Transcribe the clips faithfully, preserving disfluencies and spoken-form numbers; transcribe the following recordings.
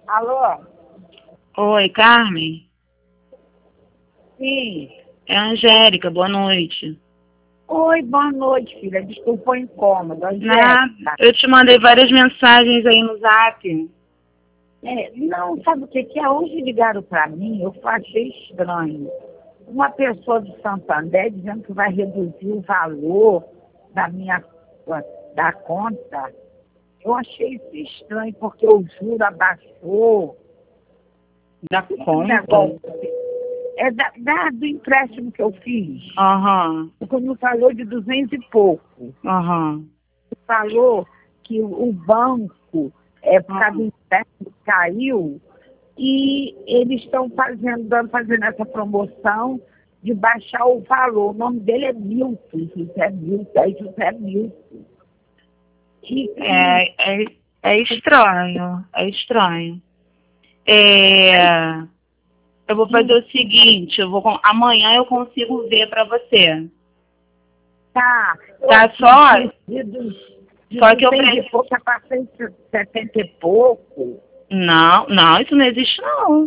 Alô? Oi, Carmen? Sim. É a Angélica, boa noite. Oi, boa noite, filha. Desculpa o incômodo. Angélica. Nada. Eu te mandei várias mensagens aí no Zap. É, não, sabe o que que é? Hoje ligaram para mim, eu achei estranho. Uma pessoa do Santander dizendo que vai reduzir o valor da minha da conta. Eu achei isso estranho, porque o juro abaixou. Da Um conta? negócio é da, da- do empréstimo que eu fiz. Aham, Porque me falou de duzentos e pouco. aham. Falou que o o banco, é, por causa do Aham. empréstimo, caiu e eles estão fazendo, dando- fazendo essa promoção de baixar o valor. O nome dele é Milton, José Milton, é José Milton. E, É, é, é estranho, é estranho. É, eu vou fazer o seguinte, eu vou, con- amanhã eu consigo ver pra você. tá, Tá só? de, de, de Só que eu duzentos e preciso... pouco, para setenta e pouco. Não, não, isso não existe não.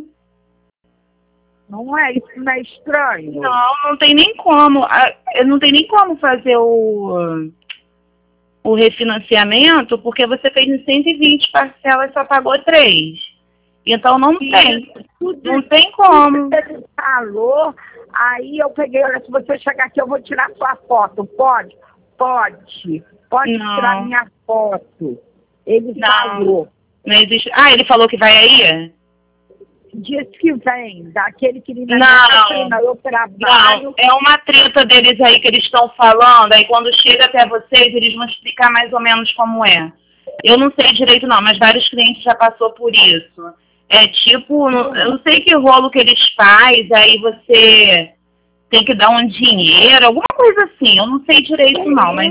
Não é? Isso não é estranho? Não, não tem nem como. ah, Não tem nem como fazer o, o refinanciamento, porque você fez em cento e vinte parcelas e só pagou três. Então não tem. Tudo, Não tem como. tudo ele falou, aí eu peguei, olha, se você chegar aqui, eu vou tirar sua foto. Pode? Pode. Pode Não. tirar minha foto. Ele Não. falou. Não existe. Ah, ele falou que vai aí? Diz que vem, daquele que ele Não. não, eu trabalho. Não, é uma treta deles aí que eles estão falando, aí quando chega até vocês, eles vão explicar mais ou menos como é. Eu não sei direito não, mas vários clientes já passou por isso. É tipo, não- eu não sei que rolo que eles fazem, aí você tem que dar um dinheiro, alguma coisa assim, eu não sei direito não, mas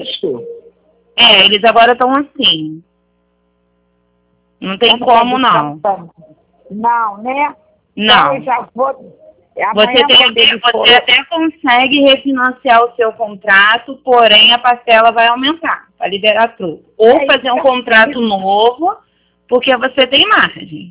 é, eles agora estão assim. Não tem como não. Não, né? Não. Então eu já vou. Você, tem até, você até consegue refinanciar o seu contrato, porém a parcela vai aumentar para liberar tudo. Ou É fazer um isso. contrato novo, porque você tem margem.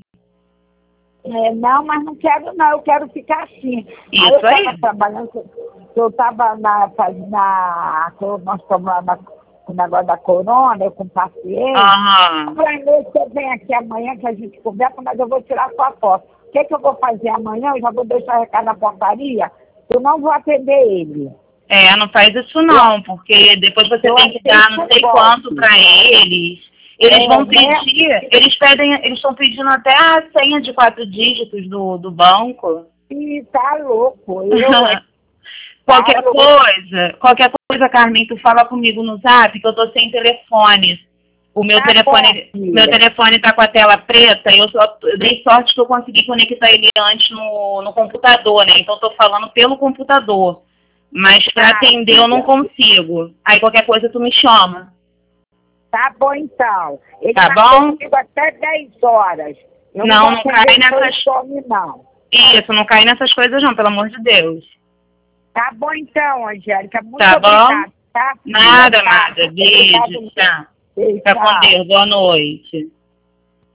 É, não, mas não quero não, eu quero ficar assim. Isso aí eu estava aí. trabalhando, eu estava na, na, nós estamos lá na, com o negócio da corona, eu com paciente. Aham. Eu falei, você vem aqui amanhã que a gente conversa, mas eu vou tirar sua foto. O que, que eu vou fazer amanhã? Eu já vou deixar o recado na portaria, eu não vou atender ele. É, não faz isso não, porque depois você Eu tem que aceito dar não sei voto. quanto para eles. Eles É, vão né? pedir, eles pedem, eles estão pedindo até a senha de quatro dígitos do, do banco. Ih, tá louco. Eu, é, Qualquer tá louco. coisa, qualquer coisa, Carmen, tu fala comigo no Zap, que eu tô sem telefone. O meu Tá telefone, bom, meu filha. telefone tá com a tela preta, e eu só eu dei sorte que eu consegui conectar ele antes no, no computador, né? Então eu tô falando pelo computador. Mas para Tá, atender eu não consigo. Aí qualquer coisa tu me chama. Tá bom, então. Ele Tá vai bom? comigo até dez horas. Eu Não, vou não atender cai depois nessas... do some, não. Isso, não cai nessas coisas não, pelo amor de Deus. Tá bom, então, Angélica. Muito Tá bom? obrigada, tá? filha? Nada, Tá. nada. Beijo, Obrigado. tchau. Beijo, Fica com tchau. Deus, boa noite.